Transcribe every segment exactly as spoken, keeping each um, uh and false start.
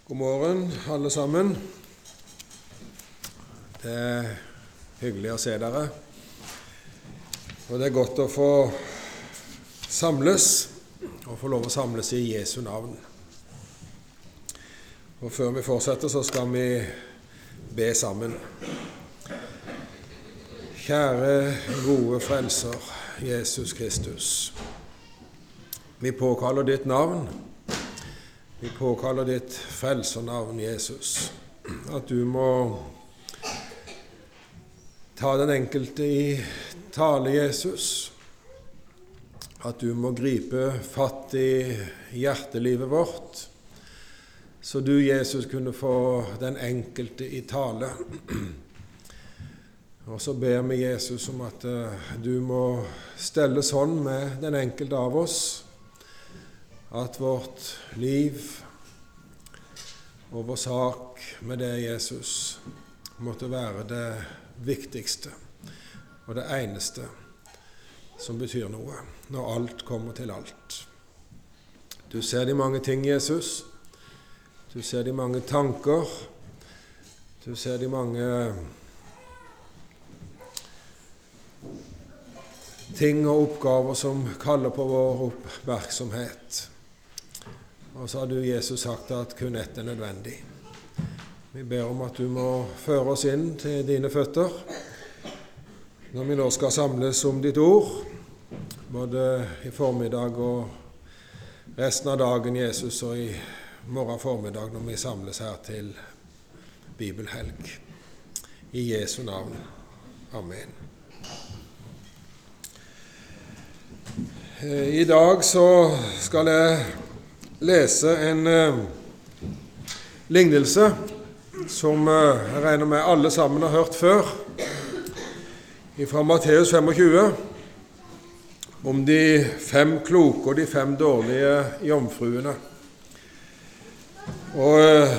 God morgen, alle sammen. Det er hyggelig å se dere. Og det er godt å få samles, og få lov å samles i Jesu navn. Og før vi fortsetter, så skal vi be sammen. Kjære, gode frelser, Jesus Kristus. Vi påkaller ditt navn. Vi påkaller ditt frelsernavn, Jesus, at du må ta den enkelte i tale, Jesus, at du må gripe fatt i hjertelivet vårt, så du, Jesus, kunne få den enkelte i tale. Og så ber vi Jesus om at du må stelle sånn med den enkelte av oss, at vårt liv og vår sak med det, Jesus, måtte være det viktigste og det eneste som betyr noe, når alt kommer til alt. Du ser de mange ting, Jesus. Du ser de mange tanker. Du ser de mange ting og oppgaver som kaller på vår oppmerksomhet. Og så har du, Jesus, sagt at kun ett er nødvendig. Vi ber om at du må føre oss inn til dine føtter, når vi nå skal samles om ditt ord, både i formiddag og resten av dagen, Jesus, og i morgen formiddag når vi samles her til Bibelhelg. I Jesu navn. Amen. I dag så skal jeg lese en uh, lignelse som uh, jeg regner med alle sammen har hørt før, fra Matteus femogtjue, om de fem kloke og de fem dårlige jomfruene. Og uh,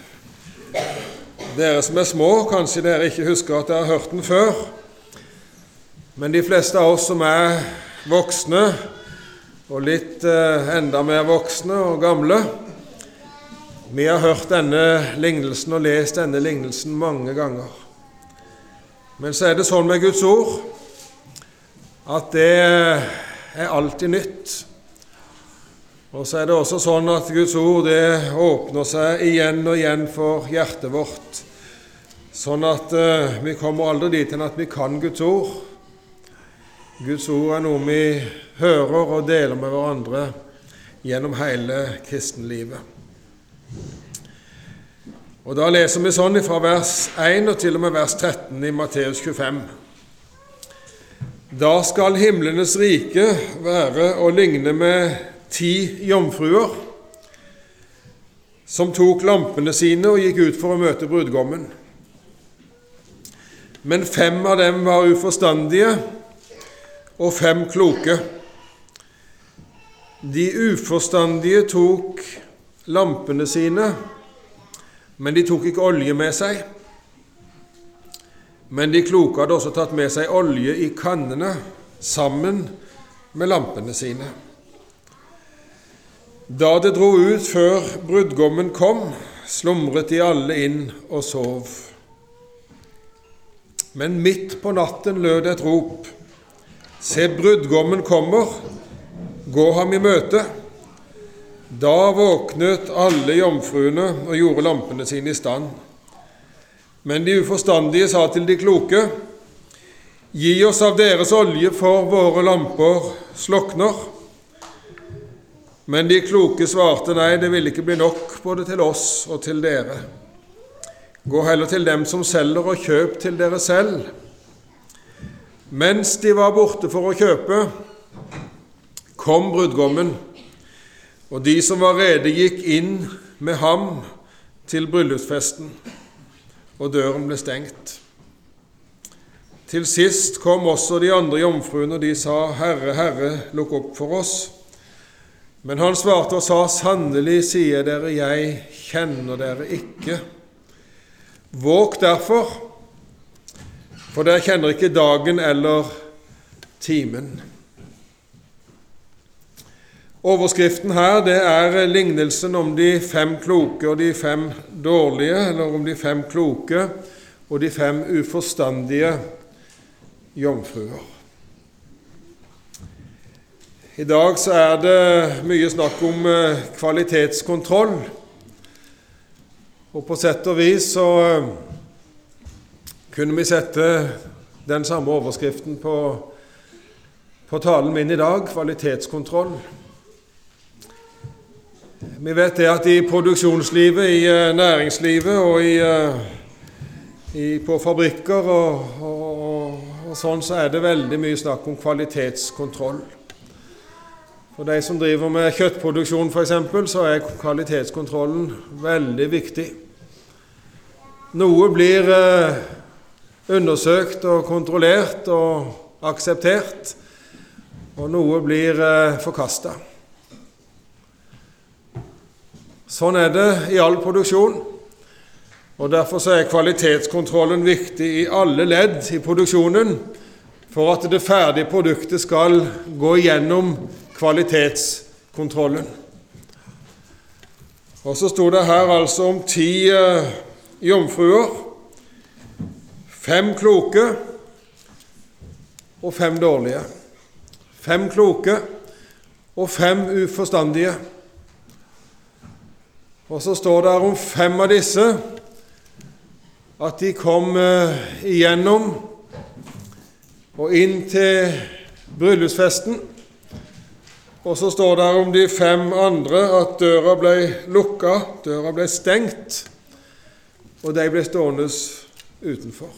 dere som er små, kanskje dere ikke husker at dere har hørt den før, men de fleste av oss som er voksne, og litt eh, enda mer voksne og gamle, vi har hørt denne lignelsen og lest denne lignelsen mange ganger. Men så er det sånn med Guds ord, at det er alltid nytt. Og så er det også sånn at Guds ord, det åpner seg igjen og igjen for hjertet vårt, sånn at eh, vi kommer aldri dit til at vi kan Guds ord. Guds ord er noe vi hører og deler med hverandre gjennom hele kristenlivet. Og da leser vi sånn fra vers én og til og med vers tretten i Matteus tjuefem. Da skal himlenes rike være å ligne med ti jomfruer, som tok lampene sine og gikk ut for å møte brudgommen. Men fem av dem var uforstandige, og fem kloke. De uforstandige tok lampene sine, men de tok ikke olje med seg. Men de kloke hadde også tatt med seg olje i kannene, sammen med lampene sine. Da det dro ut før brudgommen kom, slumret de alle inn og sov. Men midt på natten lød et rop: Se, brudgommen kommer, gå ham i møte. Da våknet alle jomfruene og gjorde lampene sine i stand. Men de uforstandige sa til de kloke: Gi oss av deres olje, for våre lamper slokner. Men de kloke svarte: Nei, det vil ikke bli nok både til oss og til dere. Gå heller til dem som selger, og kjøp til dere selv. Mens de var borte for å kjøpe, kom brudgommen, og de som var rede gikk inn med ham til bryllupsfesten, og døren ble stengt. Til sist kom også de andre jomfruene, og de sa: Herre, Herre, lukk opp for oss. Men han svarte og sa: Sannelig sier dere, jeg kjenner dere ikke. Våg derfor, for dere kjenner ikke dagen eller timen. Overskriften her, det er lignelsen om de fem kloke og de fem dårlige, eller om de fem kloke og de fem uforstandige jomfruer. I dag så er det mye snakk om kvalitetskontroll, og på sett og vis så kunne vi sette den samme overskriften på, på talen min i dag, kvalitetskontroll. Vi vet det at i produksjonslivet, i næringslivet og i, i, på fabrikker og, og, og sånn, så er det veldig mye snakk om kvalitetskontroll. For de som driver med kjøttproduksjon for eksempel, så er kvalitetskontrollen veldig viktig. Noe blir eh, undersøkt og kontrollert og akseptert, og noe blir eh, forkastet. Sånn er det i all produksjon, og derfor så er kvalitetskontrollen viktig i alle ledd i produksjonen, for at det ferdige produktet skal gå gjennom kvalitetskontrollen. Og så stod det her altså om ti uh, jomfruer, fem kloke og fem dårlige. Fem kloke og fem uforstandige. Og så står det om fem av disse at de kom igjennom og inn til bryllupsfesten. Og så står det om de fem andre at døra ble lukket, døra ble stengt, og de ble stående utenfor.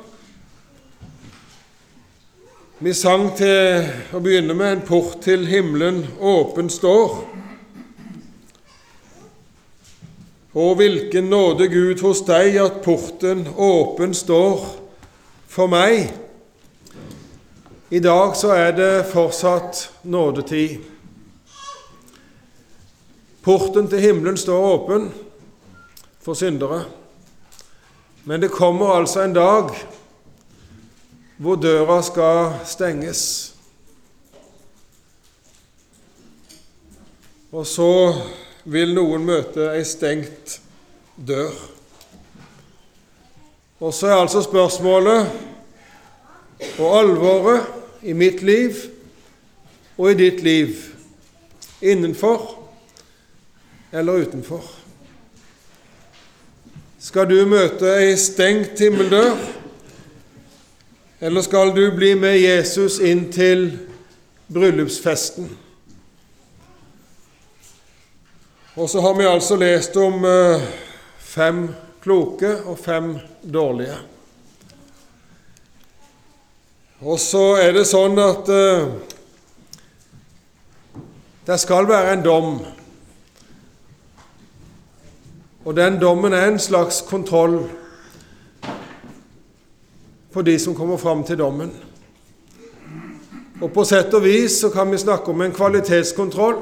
Vi sang til å begynne med en port til himmelen åpen står. Og hvilken nåde Gud hos deg at porten åpen står for meg. I dag så er det fortsatt nådetid. Porten til himmelen står åpen for syndere. Men det kommer altså en dag hvor døra skal stenges. Og så vil noen møte ei stengt dør. Og så er altså spørsmålet og alvoret i mitt liv og i ditt liv, innenfor eller utenfor. Skal du møte ei stengt himmeldør, eller skal du bli med Jesus inn til bryllupsfesten? Og så har vi altså lest om uh, fem kloke og fem dårlige. Og så er det sånn at uh, det skal være en dom. Og den dommen er en slags kontroll på de som kommer fram til dommen. Og på sett og vis så kan vi snakke om en kvalitetskontroll.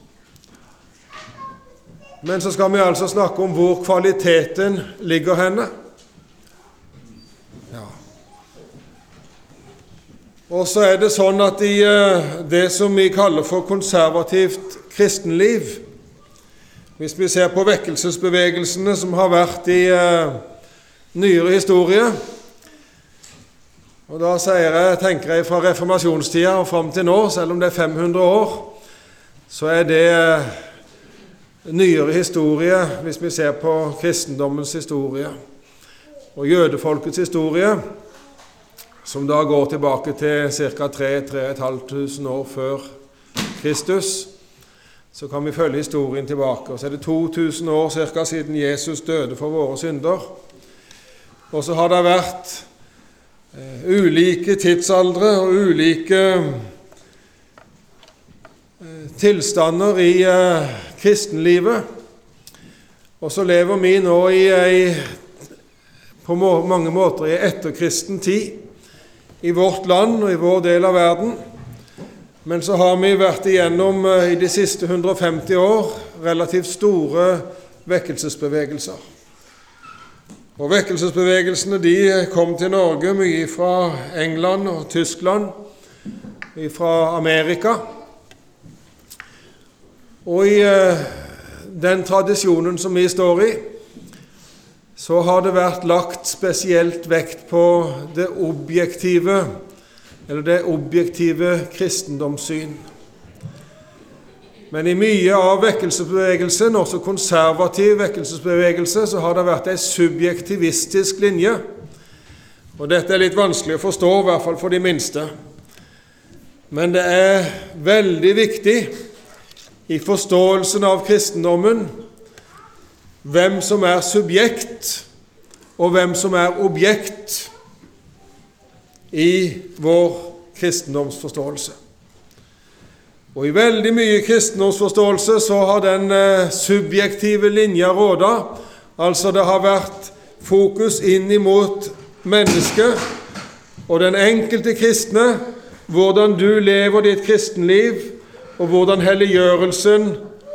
Men så skal vi altså snakke om hvor kvaliteten ligger henne. Ja. Og så er det sånn at i det som vi kaller for konservativt kristenliv, hvis vi ser på vekkelsesbevegelsene som har vært i uh, nyere historie, og da sier jeg, tenker jeg fra reformasjonstida og frem til nå, selv om det er fem hundre år, så er det uh, nyere historie, hvis vi ser på kristendommens historie og jødefolkets historie, som da går tilbake til ca. tre til tre og et halvt tusen år før Kristus, så kan vi følge historien tilbake. Og så er det to tusen år cirka siden Jesus døde for våre synder. Og så har det vært eh, ulike tidsaldre og ulike eh, tilstander i eh, kristenlivet. Og så lever vi nå i ei, på må, mange måter i etterkristen tid, i vårt land og i vår del av verden. Men så har vi vært igjennom i de siste hundre og femti år relativt store vekkelsesbevegelser. Og vekkelsesbevegelsene de kom til Norge mye fra England og Tyskland, fra Amerika. Og i eh, den tradisjonen som vi står i, så har det vært lagt spesielt vekt på det objektive, eller det objektive kristendomssyn. Men i mye av vekkelsesbevegelsen, også konservativ vekkelsesbevegelse, så har det vært en subjektivistisk linje. Og dette er litt vanskelig å forstå, i hvert fall for de minste. Men det er veldig viktig i forståelsen av kristendommen hvem som er subjekt og hvem som er objekt i vår kristendomsforståelse. Og i veldig mye kristendomsforståelse så har den eh, subjektive linja råda, altså det har vært fokus inn imot mennesket og den enkelte kristne, hvordan du lever ditt kristenliv, og hvordan helliggjørelsen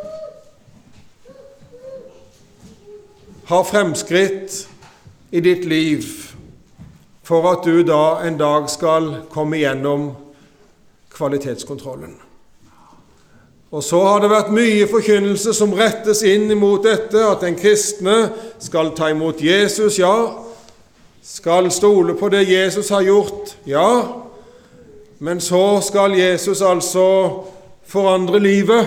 har fremskritt i ditt liv, for at du da en dag skal komme gjennom kvalitetskontrollen. Og så har det vært mye forkynnelse som rettes inn imot dette, at den kristne skal ta imot Jesus, ja, skal stole på det Jesus har gjort, ja, men så skal Jesus altså forandre livet,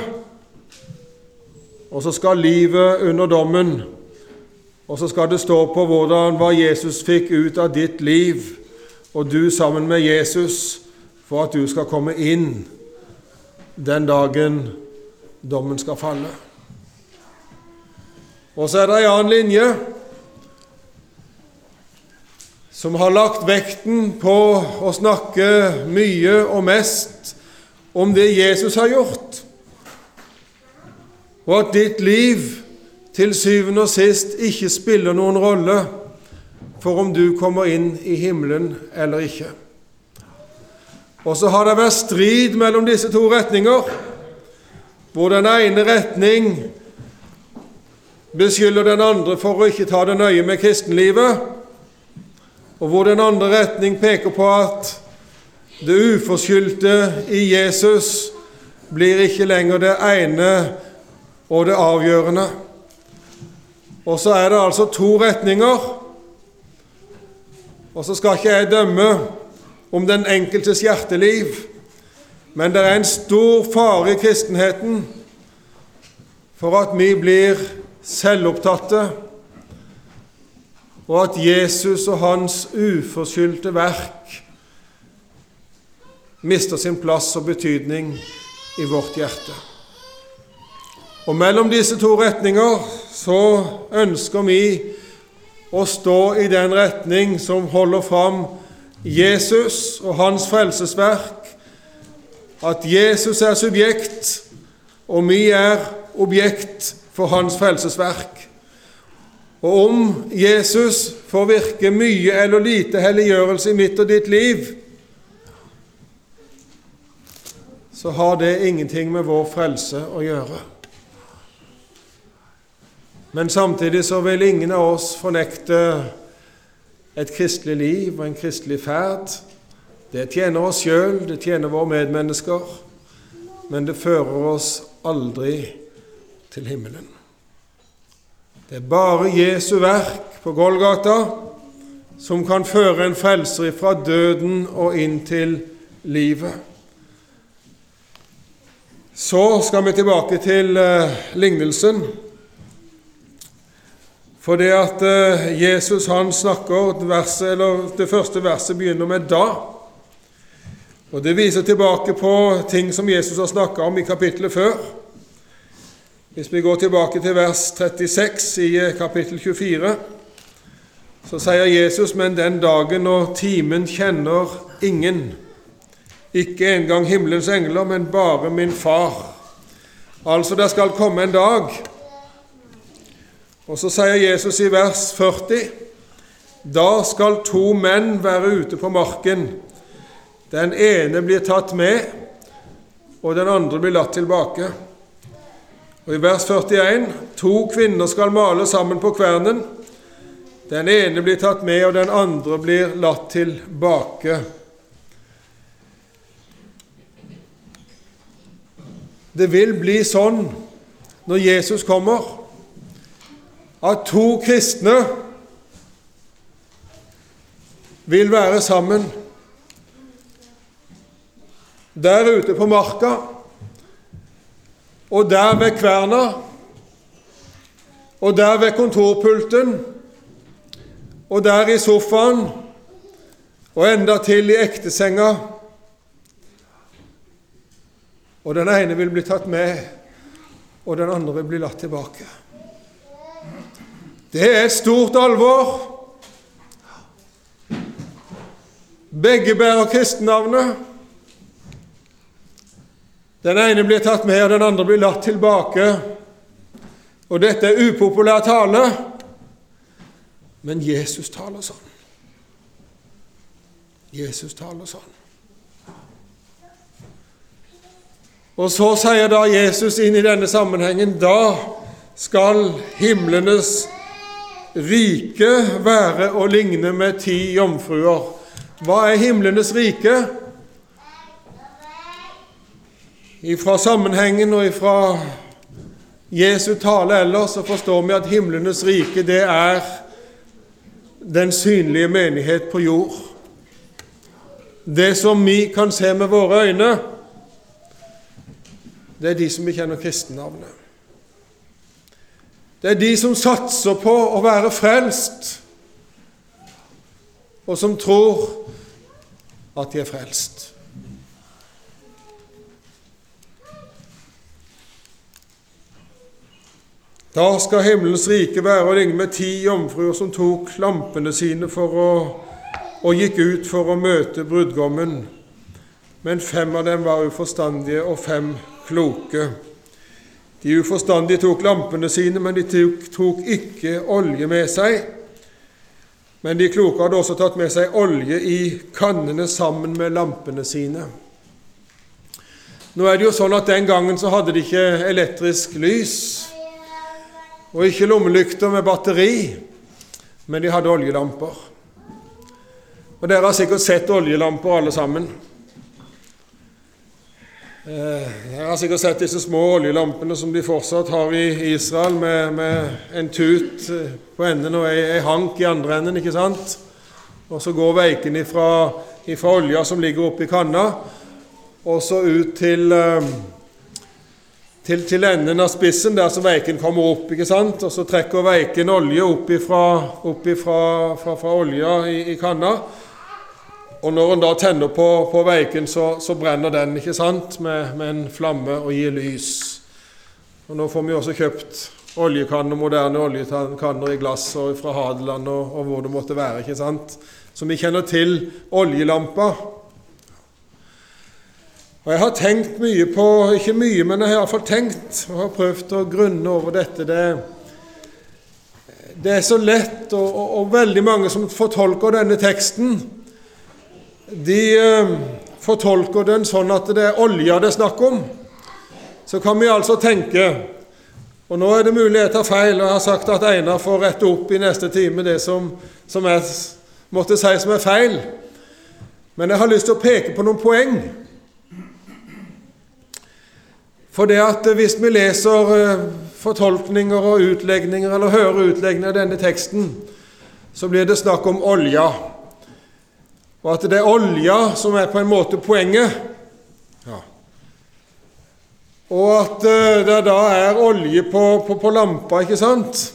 og så skal livet under dommen, og så skal det stå på hvordan hva Jesus fikk ut av ditt liv, og du sammen med Jesus, for at du skal komme inn den dagen dommen skal falle. Og så er det en annen linje som har lagt vekten på å snakke mye og mest om det Jesus har gjort, og at ditt liv til syvende og sist ikke spiller noen rolle for om du kommer inn i himmelen eller ikke. Og så har det vært strid mellom disse to retninger, hvor den ene retning beskylder den andre for å ikke ta det nøye med kristenlivet, og hvor den andre retning peker på at det uforskyldte i Jesus blir ikke lenger det ene og det avgjørende. Og så er det altså to retninger, og så skal ikke jeg dømme om den enkeltes hjerteliv, men det er en stor fare i kristenheten for at vi blir selvopptatte, og at Jesus og hans uforskyldte verk mister sin plass og betydning i vårt hjerte. Og mellom disse to retninger så ønsker vi å stå i den retning som holder fram Jesus og hans frelsesverk, at Jesus er subjekt, og vi er objekt for hans frelsesverk. Og om Jesus får virke mye eller lite helliggjørelse i mitt og ditt liv, så har det ingenting med vår frelse å gjøre. Men samtidig så vil ingen av oss fornekte et kristelig liv og en kristelig ferd. Det tjener oss selv, det tjener våre medmennesker, men det fører oss aldri til himmelen. Det er bare Jesu verk på Golgata som kan føre en frelser fra døden og inn til livet. Så skal vi tilbake til uh, lignelsen. For det at uh, Jesus han snakker, verset, eller det første verset begynner med da. Og det viser tilbake på ting som Jesus har snakket om i kapittelet før. Hvis vi går tilbake til vers trettiseks i kapittel tjuefire, så sier Jesus, men den dagen og timen kjenner ingen, ikke engang himmelens engler, men bare min far. Altså det skal komme en dag. Og så sier Jesus i vers førti, da skal to menn være ute på marken. Den ene blir tatt med, og den andre blir latt tilbake. Og i vers førtien, to kvinner skal male sammen på kvernen. Den ene blir tatt med, og den andre blir latt tilbake. Det vil bli sånn når Jesus kommer, at to kristne vil være sammen der ute på marka, og der ved kverna, og der ved kontorpulten, og der i sofaen, og enda til i ektesenga. Og den ene vil bli tatt med, og den andre vil bli latt tilbake. Det er et stort alvor. Begge bærer kristennavnet. Den ene blir tatt med, og den andre blir latt tilbake. Og dette er upopulær tale, men Jesus taler sånn. Jesus taler sånn. Og så sier da Jesus inn i denne sammenhengen, da skal himlenes rike være å ligne med ti jomfruer. Hva er himlenes rike? Ifra sammenhengen og ifra Jesu tale ellers, så forstår vi at himlenes rike, det er den synlige menighet på jord. Det som vi kan se med våre øyne, det er de som bekjenner kristennavnet. Det er de som satser på å være frelst, og som tror at de er frelst. Da skal himmelens rike være å ligne med ti jomfruer som tok lampene sine for å, og gikk ut for å møte brudgommen. Men fem av dem var uforstandige og fem kloke. De uforstandige tok lampene sine, men de tok, tok ikke olje med seg. Men de kloke hadde også tatt med seg olje i kannene sammen med lampene sine. Nå er det jo sånn at den gangen så hadde de ikke elektrisk lys, og ikke lommelykter med batteri, men de hadde oljelamper. Og dere har sikkert sett oljelamper alle sammen. Jeg har sikkert sett disse små oljelampene som de fortsatt har i Israel, med, med en tut på enden og en hank i andre enden, ikke sant? Og så går veiken ifra, ifra olja som ligger oppe i kanna, og så ut til, til, til enden av spissen, der så veiken kommer opp, ikke sant? Og så trekker veiken olje opp ifra, opp ifra fra, fra olja i, i kanna. Og når en da tenner på, på veiken, så, så brenner den, ikke sant, med, med en flamme og gir lys. Og nå får vi også kjøpt oljekanner, moderne oljekanner i glass og fra Hadeland og, og hvor det måtte være, ikke sant. Så vi kjenner til oljelampa. Og jeg har tenkt mye på, ikke mye, men jeg har i hvert fall tenkt og har prøvd å grunne over dette. Det, det er så lett, og, og, og veldig mange som fortolker denne teksten, de eh, fortolker den sånn at det er olja det er snakk om. Så kan vi altså tenke, og nå er det mulig jeg tar feil, og jeg har sagt at Einar får rette opp i neste time det som, som jeg måtte si som er feil. Men jeg har lyst til å peke på noen poeng. For det at hvis vi leser eh, fortolkninger og utlegninger, eller hører utlegninger av denne teksten, så blir det snakk om olja. Og at det er olja som er på en måte poenget. Ja. Og at uh, det da er olje på, på, på lampa, ikke sant?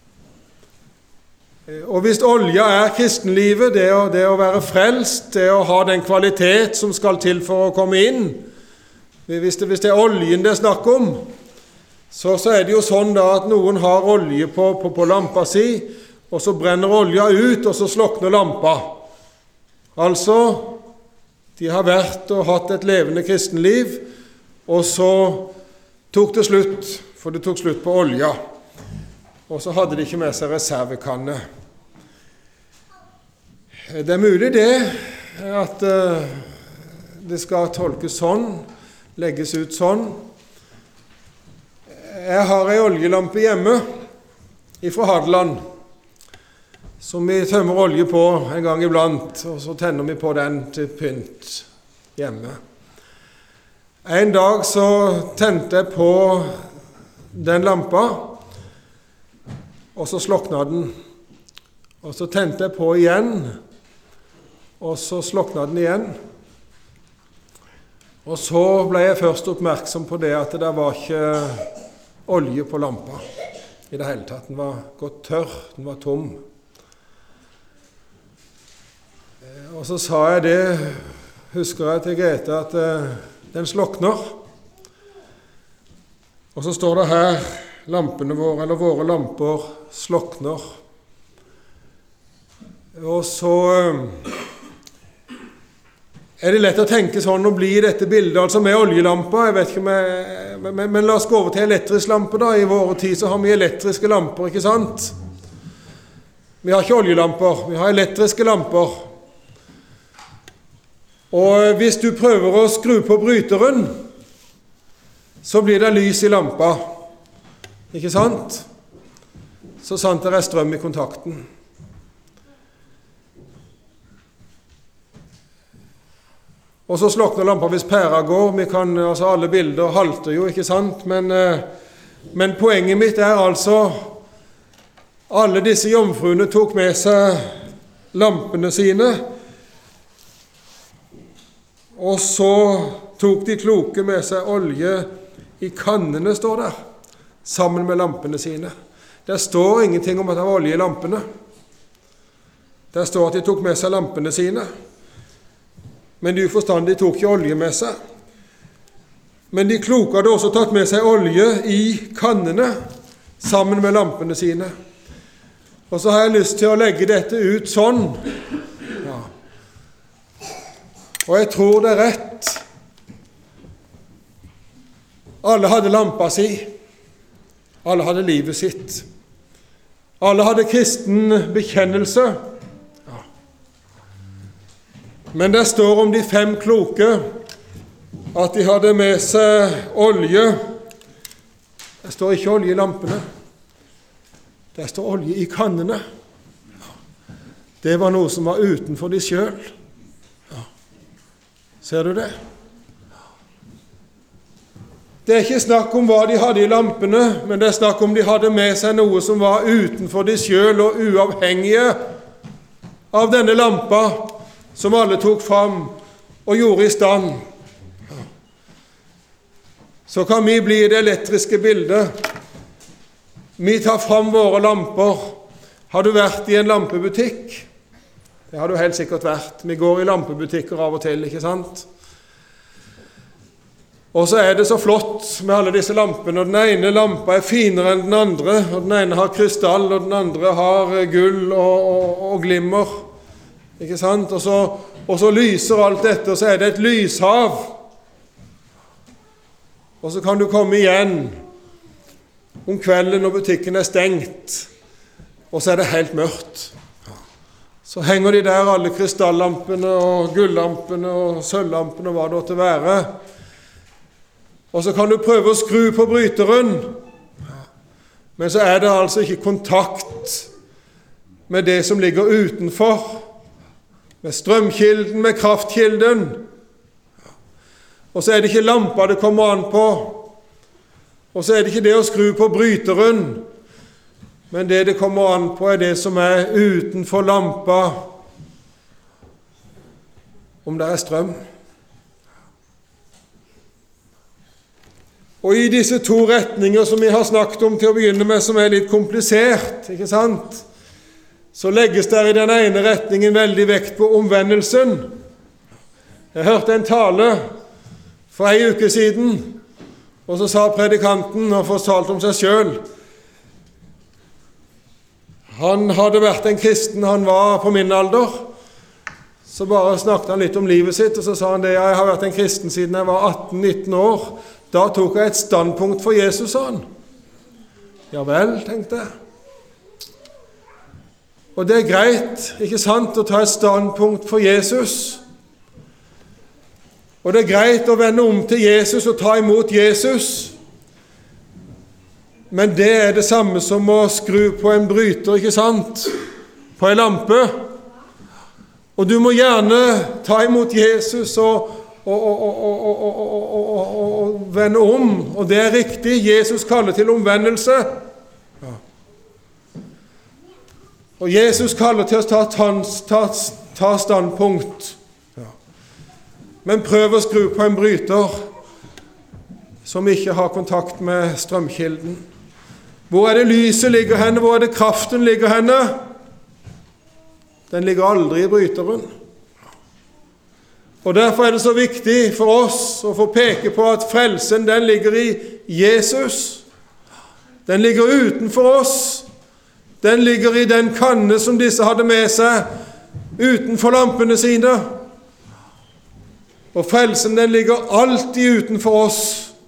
Og hvis olja er kristenlivet, det å, det å være frelst, det å ha den kvalitet som skal til for å komme inn, hvis det, hvis det er oljen det er snakk om, så, så er det jo sånn da at noen har olje på, på, på lampa si, og så brenner olja ut, og så slokner lampa. Altså, de har vært og hatt et levende kristenliv, og så tok det slutt, for det tok slutt på olja. Og så hadde de ikke med seg reservekanne. Det er mulig det, at uh, det skal tolkes sånn, legges ut sånn. Jeg har en oljelampe hjemme, ifra Hadeland, som vi tømmer olje på en gang iblant, og så tenner vi på den til pynt hjemme. En dag så tente jeg på den lampa, og så slokna den. Og så tente jeg på igjen, og så slokna den igjen. Og så ble jeg først oppmerksom på det at det var ikke olje på lampa i det hele tatt. Den var gått tørr, den var tom. Og så sa jeg det, husker jeg til Grete, at uh, den slokner. Og så står det her, lampene våre, eller våre lamper, slokner. Og så uh, er det lett å tenke sånn og bli dette bildet, altså med oljelamper. Jeg vet ikke om jeg, men, men la oss gå over til elektrisk lampe da. I våre tid så har vi elektriske lamper, ikke sant? Vi har ikke oljelamper, vi har elektriske lamper. Og hvis du prøver å skru på bryteren, så blir det lys i lampa, ikke sant? Så sant det er strøm i kontakten. Og så slokner lampa hvis pæra går. Vi kan, altså alle bilder halter jo, ikke sant? Men, men poenget mitt er altså, alle disse jomfruene tok med seg lampene sine, og så tok de kloke med seg olje i kannene, står der, sammen med lampene sine. Det står ingenting om at det var olje i lampene. Det står at de tok med seg lampene sine. Men de uforstandige tok ikke olje med seg. Men de kloke hadde også tatt med seg olje i kannene, sammen med lampene sine. Og så har jeg lyst til å legge dette ut sånn. Ja. Og jeg tror det er rett. Alle hadde lampa si. Alle hadde livet sitt. Alle hadde kristen bekjennelse. Ja. Men det står om de fem kloke at de hadde med seg olje. Det står ikke olje i lampene. Det står olje i kannene. Det var noe som var utenfor de selv. Ser du det? Det er ikke snakk om hva de hadde i lampene, men det er snakk om de hadde med seg noe som var utenfor de selv og uavhengige av denne lampa som alle tok fram og gjorde i stand. Så kan vi bli i det elektriske bildet. Vi tar fram våre lamper. Har du vært i en lampebutikk? Det har du helt sikkert vært. Vi går i lampebutikker av og til, ikke sant? Og så er det så flott med alle disse lampene, og den ene lampa er finere enn den andre, og den ene har krystall, og den andre har gull og, og, og glimmer, ikke sant? Og så, og så lyser alt dette, og så er det et lyshav. Og så kan du komme igjen om kvelden når butikken er stengt, og så er det helt mørkt. Så henger de der, alle krystallampene og gullampene og sølvlampene og hva det måtte være. Og så kan du prøve å skru på bryteren, men så er det altså ikke kontakt med det som ligger utenfor, med strømkilden, med kraftkilden. Og så er det ikke lampa det kommer an på, og så er det ikke det å skru på bryteren, men det det kommer an på er det som er utenfor lampa, om det er strøm. Og i disse to retninger som vi har snakket om til å begynne med, som er litt komplisert, ikke sant? Så legges der i den ene retningen veldig vekt på omvendelsen. Jeg hørte en tale for en uke siden, og så sa predikanten og fortalte om seg selv. Han hadde vært en kristen, han var på min alder. Så bare snakket han litt om livet sitt, og så sa han det, jeg har vært en kristen siden jeg var atten nitten år. Da tok jeg et standpunkt for Jesus, sa han. Ja vel, tenkte jeg. Og det er greit, ikke sant, å ta et standpunkt for Jesus. Og det er greit å vende om til Jesus og ta imot Jesus. Men det er det samme som å skru på en bryter, ikke sant? På en lampe. Og du må gjerne ta imot Jesus og å, å, å, å, å, å, å, å vende om, og det er riktig. Jesus kaller til omvendelse. Ja. Og Jesus kaller til å ta, ta, ta standpunkt. Ja. Men prøv å skru på en bryter som ikke har kontakt med strømkilden. Hvor er det lyset ligger henne? Hvor er det kraften ligger henne? Den ligger aldri i bryteren. Og derfor er det så viktig for oss å få peke på at frelsen, den ligger i Jesus. Den ligger utenfor oss. Den ligger i den kanne som disse hadde med seg utenfor lampene sine. Og frelsen, den ligger alltid utenfor oss.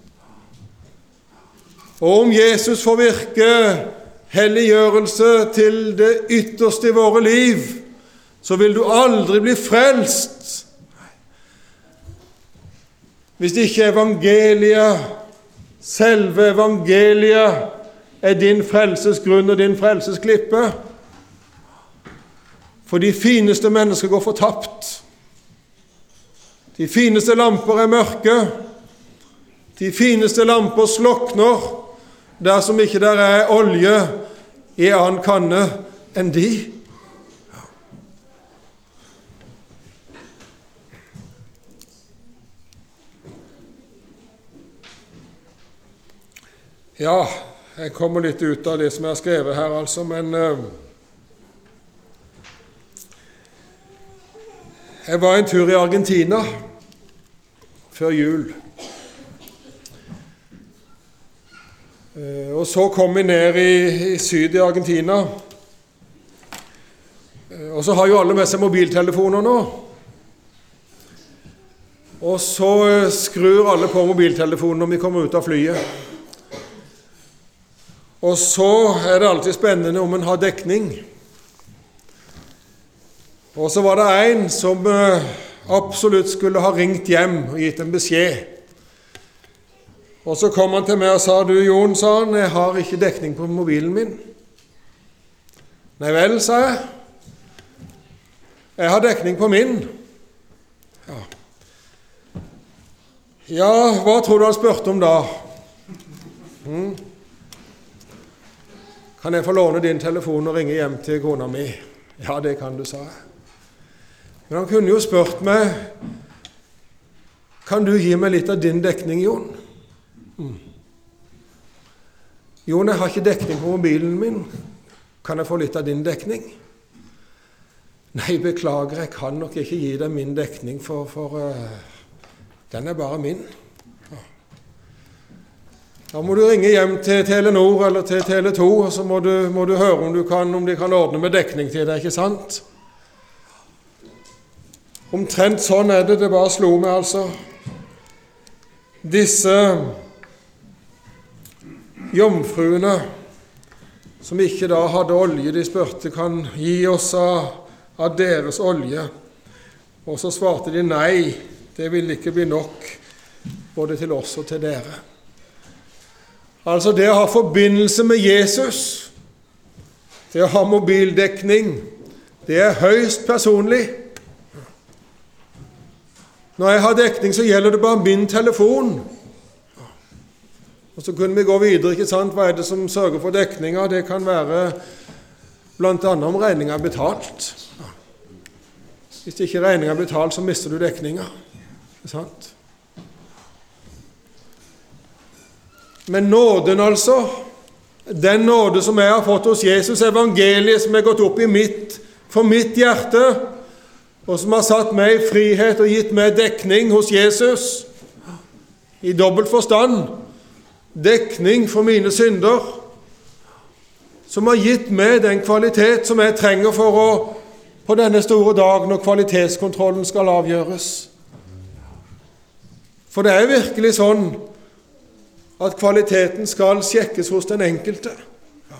Og om Jesus får virke helliggjørelse til det ytterste i våre liv, så vil du aldri bli frelst. Hvis ikke evangeliet, selve evangeliet, er din frelsesgrunn og din frelsesklippe. For de fineste mennesker går fortapt. De fineste lamper er mørke. De fineste lamper slokner dersom ikke der er olje i annen kanne enn de. Ja, jeg kommer litt ut av det som jeg har skrevet her, altså, men uh, jeg var en tur i Argentina før jul. Uh, og så kom vi ned i, i syd i Argentina. Uh, og så har jo alle med seg mobiltelefoner nå. Og så uh, skrur alle på mobiltelefonen når vi kommer ut av flyet. Og så er det alltid spennende om en har dekning. Og så var det en som uh, absolutt skulle ha ringt hjem og gitt en beskjed. Og så kom han til meg og sa, du Jon, sa han, jeg har ikke dekning på mobilen min. Nei vel, sa jeg. Jeg har dekning på min. Ja. Ja, hva tror du han spørte om da? Hmm? Kan jeg få låne din telefon og ringe hjem til kona mi? Ja, det kan du, sa jeg. Men han kunne jo spørt meg, kan du gi meg litt av din dekning, Jon? Mm. Jon, jeg har ikke dekning på mobilen min. Kan jeg få litt av din dekning? Nei, beklager, jeg kan nok ikke gi deg min dekning, for, for uh, den er bare min. Da må du ringe hjem til Telenor eller til Tele to, og så må du, må du høre om, du kan, om de kan ordne med dekning til deg, ikke sant? Omtrent sånn er det, det bare slo meg altså. Disse jomfruene som ikke da hadde olje, de spurte, kan gi oss av, av deres olje. Og så svarte de nei, det vil ikke bli nok, både til oss og til dere. Altså det å ha forbindelse med Jesus, det å ha mobildekning, det er høyst personlig. Når jeg har dekning, så gjelder det bare min telefon. Og så kunne vi gå videre, ikke sant? Hva er det som sørger for dekninga? Det kan være blant annet om regninga er betalt. Hvis ikke regninga er betalt, så mister du dekninga. Ikke sant? Men nåden altså, den nåde som jeg har fått hos Jesus, evangeliet som er gått opp i mitt, for mitt hjerte, og som har satt meg i frihet og gitt meg dekning hos Jesus, i dobbelt forstand, dekning for mine synder, som har gitt meg den kvalitet som jeg trenger for å, på denne store dag når kvalitetskontrollen skal avgjøres. For det er virkelig sånn at kvaliteten skal sjekkes hos den enkelte. Ja.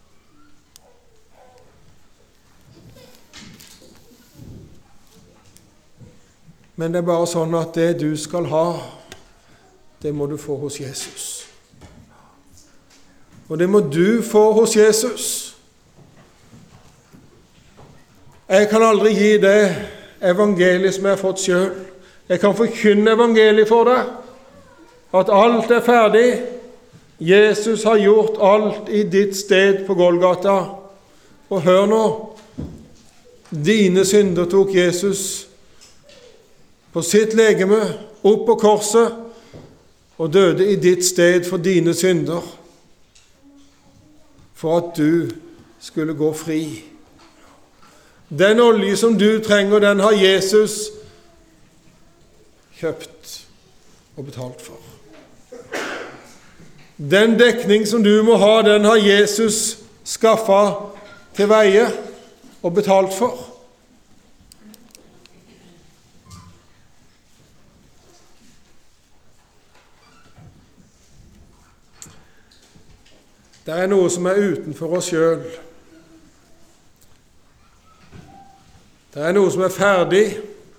Men det er bare sånn at det du skal ha, det må du få hos Jesus. Og det må du få hos Jesus. Jeg kan aldri gi det evangeliet som jeg har fått selv. Jeg kan forkynne evangeliet for deg, at alt er ferdig. Jesus har gjort alt i ditt sted på Golgata. Og hør nå, dine synder tok Jesus på sitt legeme, opp på korset, og døde i ditt sted for dine synder, for at du skulle gå fri. Den olje som du trenger, den har Jesus kjøpt og betalt for. Den dekning som du må ha, den har Jesus skaffet til veie og betalt for. Det er noe som er utenfor oss selv. Det er noe som er ferdig.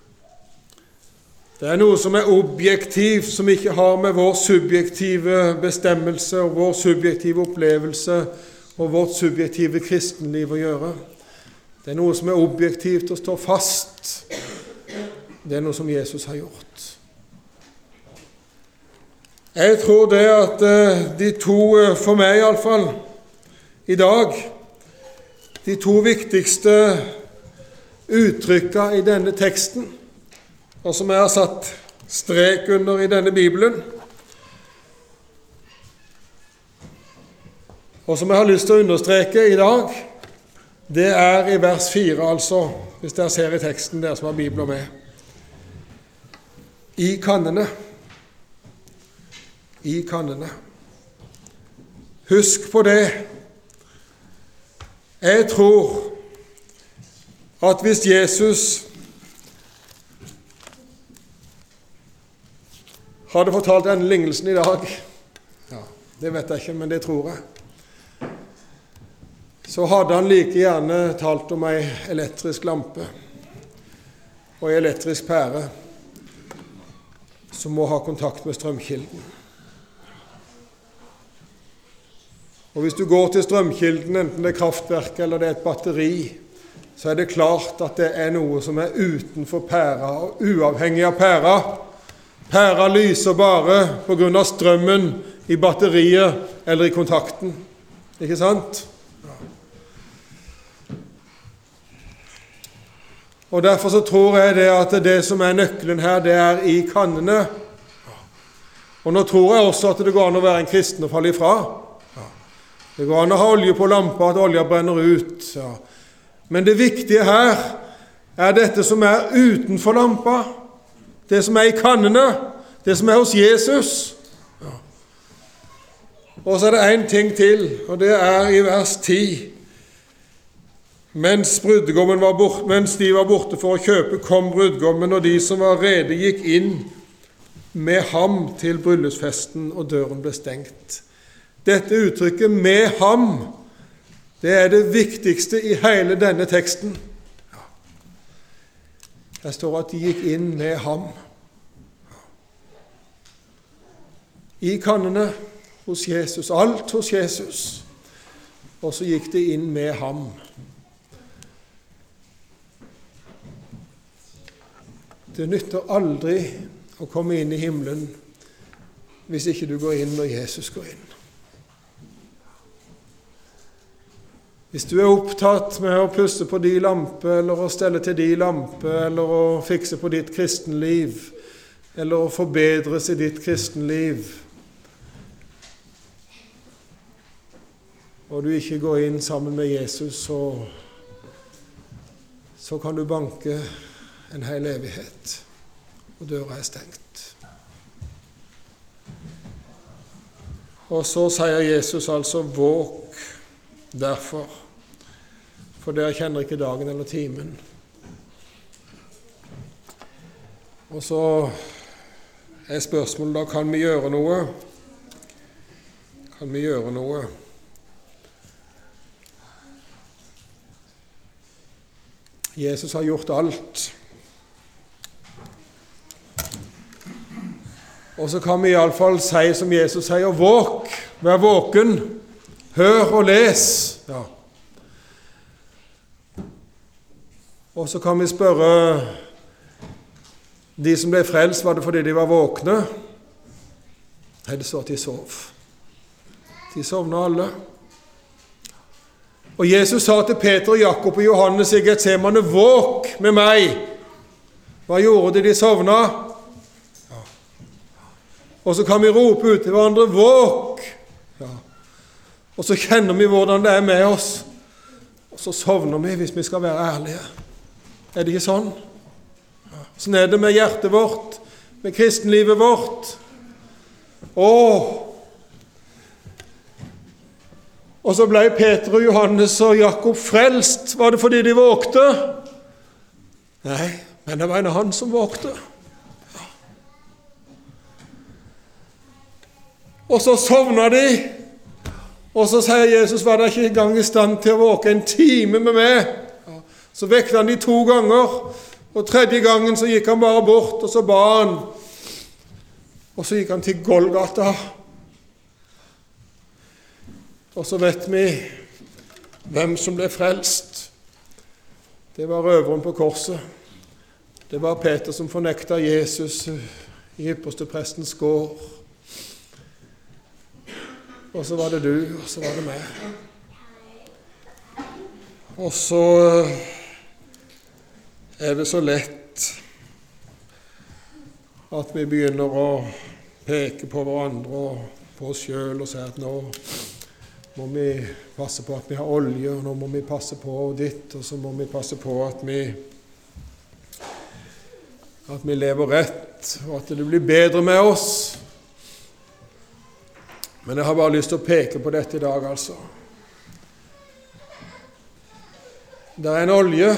Det er noe som er objektivt, som ikke har med vår subjektive bestemmelse og vår subjektive opplevelse og vårt subjektive kristenliv å gjøre. Det er noe som er objektivt og står fast. Det er noe som Jesus har gjort. Jeg tror det at de to, for meg i alle fall, i dag, de to viktigste uttrykkene i denne teksten, og som jeg har satt strek under i denne Bibelen, og som jeg har lyst til å understreke i dag, det er i vers fire, altså, hvis dere ser i teksten, dere som har Bibelen med. I kannene. I kannene. Husk på det. Jeg tror at hvis Jesus hadde fortalt denne lignelsen i dag, ja, det vet jeg ikke, men det tror jeg, så hadde han like gjerne talt om en elektrisk lampe og en elektrisk pære som må ha kontakt med strømkilden. Og hvis du går til strømkilden, enten det er kraftverk eller det er et batteri, så er det klart at det er noe som er utenfor pæra og uavhengig av pæra. Pæra lyser bare på grunn av strømmen i batteriet eller i kontakten. Ikke sant? Og derfor så tror jeg det at det som er nøkkelen her, det er i kannene. Og nå tror jeg også at det går an å være en kristen og falle ifra. Det går an å ha olje på lampa, at olja brenner ut. Ja. Men det viktige her er dette som er utenfor lampa, det som er i kannene, det som er hos Jesus. Ja. Og så er det en ting til, og det er i vers ti. Mens, brudgommen var bort, mens de var borte for å kjøpe, kom brudgommen, og de som var rede gikk inn med ham til bryllupsfesten, og døren ble stengt. Dette uttrykket «med ham», det er det viktigste i hele denne teksten. Det står at de gikk inn med ham. I kannene hos Jesus, alt hos Jesus. Og så gikk de inn med ham. Det nytter aldri å komme inn i himmelen hvis ikke du går inn når Jesus går inn. Hvis du er opptatt med å pusse på de lampe, eller å stelle til de lampe, eller å fikse på ditt kristenliv, eller å forbedres i ditt kristenliv, og du ikke går inn sammen med Jesus, så, så kan du banke en hel evighet, og døra er stengt. Og så sier Jesus altså, våk derfor, for dere kjenner ikke dagen eller timen. Og så er spørsmålet da, kan vi gjøre noe? Kan vi gjøre noe? Jesus har gjort alt. Og så kan vi i alle fall si som Jesus sier, våk, vær våken, hør og les. Ja. Og så kan vi spørre, De som ble frelst, var det fordi de var våkne? Nei, det står at de sov. De sovna alle. Og Jesus sa til Peter, Jakob og Johannes i Getsemane, våk med meg. Hva gjorde de? De sovna. Ja. Og så kan vi rope ut til hverandre, våk. Ja. Og så kjenner vi hvordan det er med oss. Og så sovner vi hvis vi skal være ærlige. Er det ikke sånn? Ja. Sånn er det med hjertet vårt, med kristenlivet vårt. Åh! Og så ble Peter og Johannes og Jakob frelst. Var det fordi de vågte? Nei, men det var en annen som vågte. Ja. Og så sovna de. Og så sier Jesus, var det ikke engang i stand til å våke en time med meg? Ja. Så vekte han de to ganger. Og tredje gangen så gikk han bare bort, og så ba han. Og så gikk han til Golgata. Og så vet vi hvem som ble frelst. Det var røveren på korset. Det var Peter som fornekta Jesus i ypperste prestens gård. Og så var det du, og så var det meg. Og så er det så lett at vi begynner å peke på hverandre og på oss selv og si at nå må vi passe på at vi har olje, og nå må vi passe på ditt, og så må vi passe på at vi at vi lever rett, og at det blir bedre med oss. Men jeg har bare lyst til å peke på dette i dag, altså. Det er en olje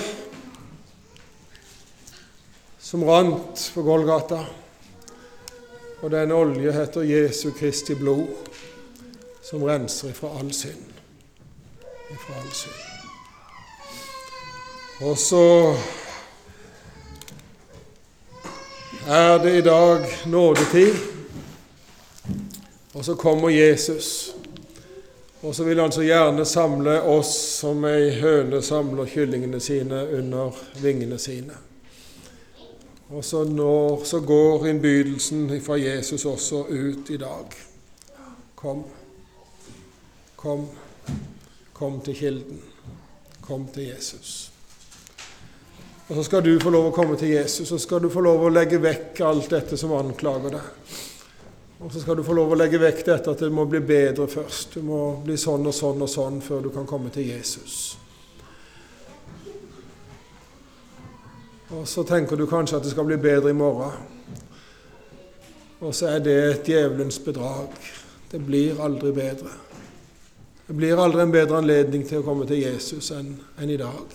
som rant på Golgata, og den olje heter Jesu Kristi blod, som renser ifra all synd. Ifra all synd. Og så er det i dag nådetid, og så kommer Jesus, og så vil han så gjerne samle oss som ei høne samler kyllingene sine under vingene sine. Og så, når, så går innbydelsen fra Jesus også ut i dag. Kom. Kom, kom til kilden, kom til Jesus. Og så skal du få lov å komme til Jesus, og så skal du få lov å legge vekk alt dette som anklager deg. Og så skal du få lov å legge vekk dette at det må bli bedre først. Du må bli sånn og sånn og sånn før du kan komme til Jesus. Og så tenker du kanskje at det skal bli bedre i morgen. Og så er det et djevelens bedrag. Det blir aldri bedre. Det blir aldri en bedre anledning til å komme til Jesus enn, enn i dag.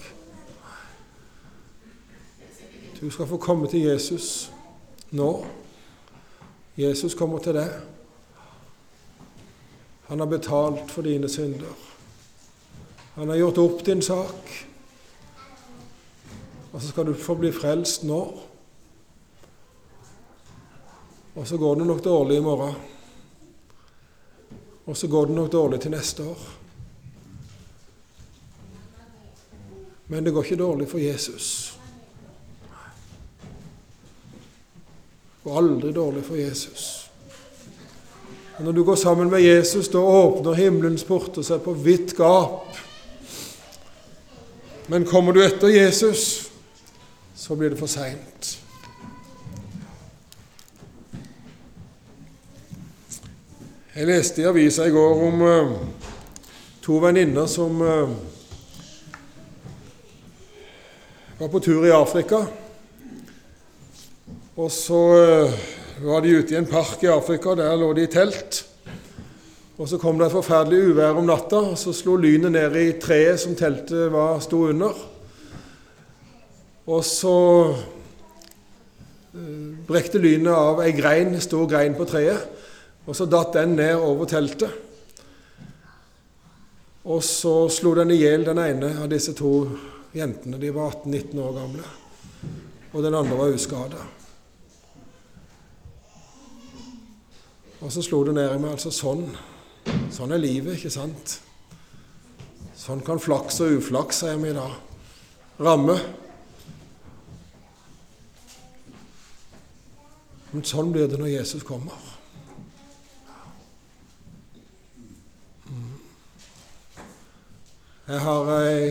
Du skal få komme til Jesus nå. Jesus kommer til deg. Han har betalt for dine synder. Han har gjort opp din sak. Og så skal du få bli frelst nå. Og så går det nok dårlig i morgen. Og så går det nok dårlig til neste år. Men det går ikke dårlig for Jesus. Det går aldri dårlig for Jesus. Og når du går sammen med Jesus, da åpner himmelens porter seg på vidt gap. Men kommer du etter Jesus, så blir det for sent. Jeg leste i avisa i går om uh, to venninner som uh, var på tur i Afrika. Og så uh, var de ute i en park i Afrika, der lå de i telt. Og så kom det et forferdelig uvær om natta, og så slo lynet ned i treet som teltet var, sto under. Og så uh, brekte lynet av ei grein, stor grein på treet. Og så datt den ned over teltet. Og så slo den i hjel den ene av disse to jentene. De var atten nitten år gamle. Og den andre var uskadet. Og så slo det ned i meg, altså sånn. Sånn er livet, ikke sant? Sånn kan flaks og uflaks, sier vi da, ramme. Men sånn blir det når Jesus kommer. Jeg har ei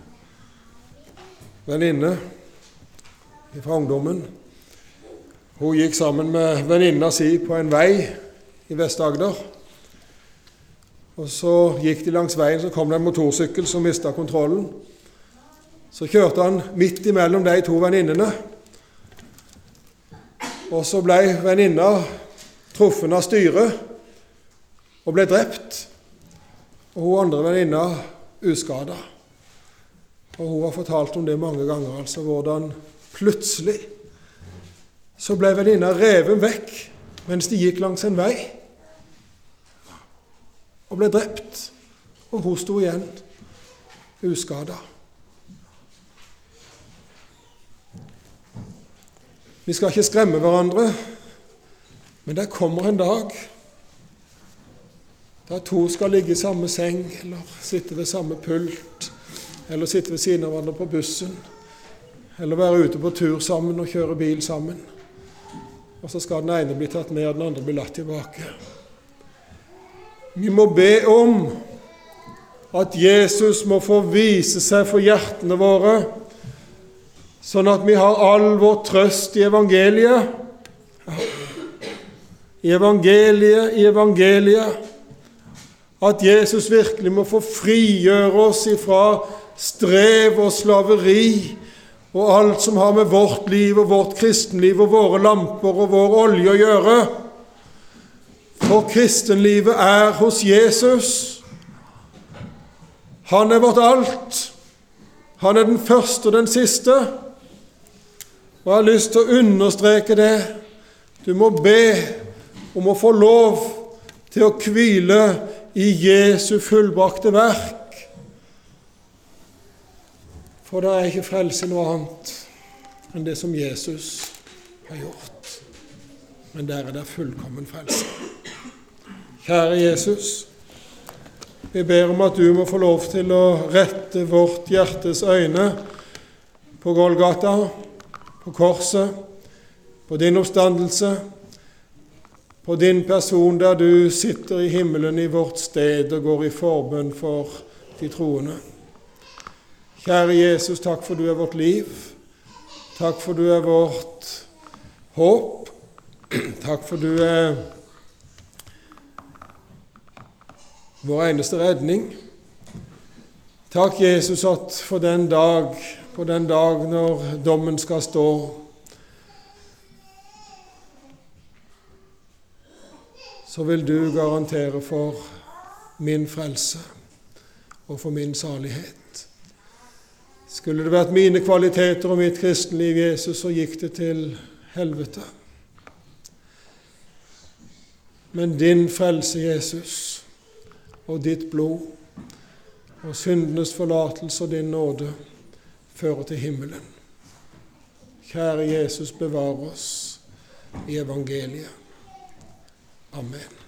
venninne fra ungdommen. Hun gikk sammen med venninna si på en vei i Vest-Agder. Og så gikk de langs veien, så kom det en motorsykkel som mistet kontrollen. Så kjørte han midt imellom de to venninnene. Og så ble venninna truffet av styret og ble drept. Og hun andre venninna uskadet. Og hun har fortalt om det mange ganger, altså hvordan plutselig så ble venninna revet vekk mens de gikk langs en vei og ble drept. Og hun sto igjen uskadet. Vi skal ikke skremme hverandre, men det kommer en dag da to skal ligge i samme seng, eller sitte ved samme pult, eller sitte ved siden av hverandre på bussen, eller være ute på tur sammen og kjøre bil sammen. Og så skal den ene bli tatt ned, og den andre bli latt tilbake. Vi må be om at Jesus må få vise seg for hjertene våre, sånn at vi har all vår trøst i evangeliet. I evangeliet, i evangeliet. At Jesus virkelig må få frigjøre oss ifra strev og slaveri og alt som har med vårt liv og vårt kristenliv og våre lamper og vår olje å gjøre. For kristenlivet er hos Jesus. Han er vårt alt. Han er den første og den siste. Og jeg har lyst til å understreke det. Du må be om å få lov til å hvile i Jesu fullbrakte verk. For det er ikke frelse noe annet enn det som Jesus har gjort. Men der er det fullkommen frelse. Kjære Jesus, vi ber om at du må få lov til å rette vårt hjertes øyne på Golgata, på korset, på din oppstandelse, på din person der du sitter i himmelen i vårt sted og går i forbønn for de troende. Kjære Jesus, takk for du er vårt liv. Takk for du er vårt håp. Takk for du er vår eneste redning. Takk, Jesus, at for den dag, på den dag når dommen skal stå, så vil du garantere for min frelse og for min salighet. Skulle det vært mine kvaliteter og mitt kristenliv, Jesus, så gikk det til helvete. Men din frelse, Jesus, og ditt blod, og syndenes forlatelse og din nåde fører til himmelen. Kjære Jesus, bevar oss i evangeliet. Amen.